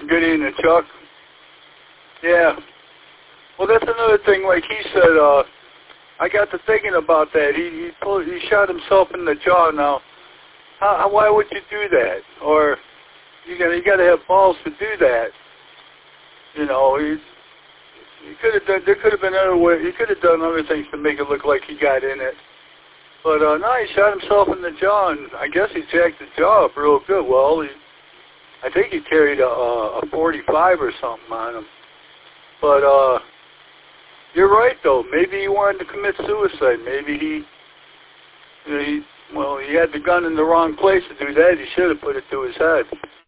Good evening, Chuck. Yeah. Well, that's another thing. Like he said, I got to thinking about that. He shot himself in the jaw. Now, why would you do that? Or you got to have balls to do that. You know, he could have done. There could have been other way. He could have done other things to make it look like he got in it. But no, he shot himself in the jaw, and I guess he jacked the jaw up real good. Well, I think he carried a 45 or something on him. But you're right, though. Maybe he wanted to commit suicide. Maybe he had the gun in the wrong place to do that. He should have put it to his head.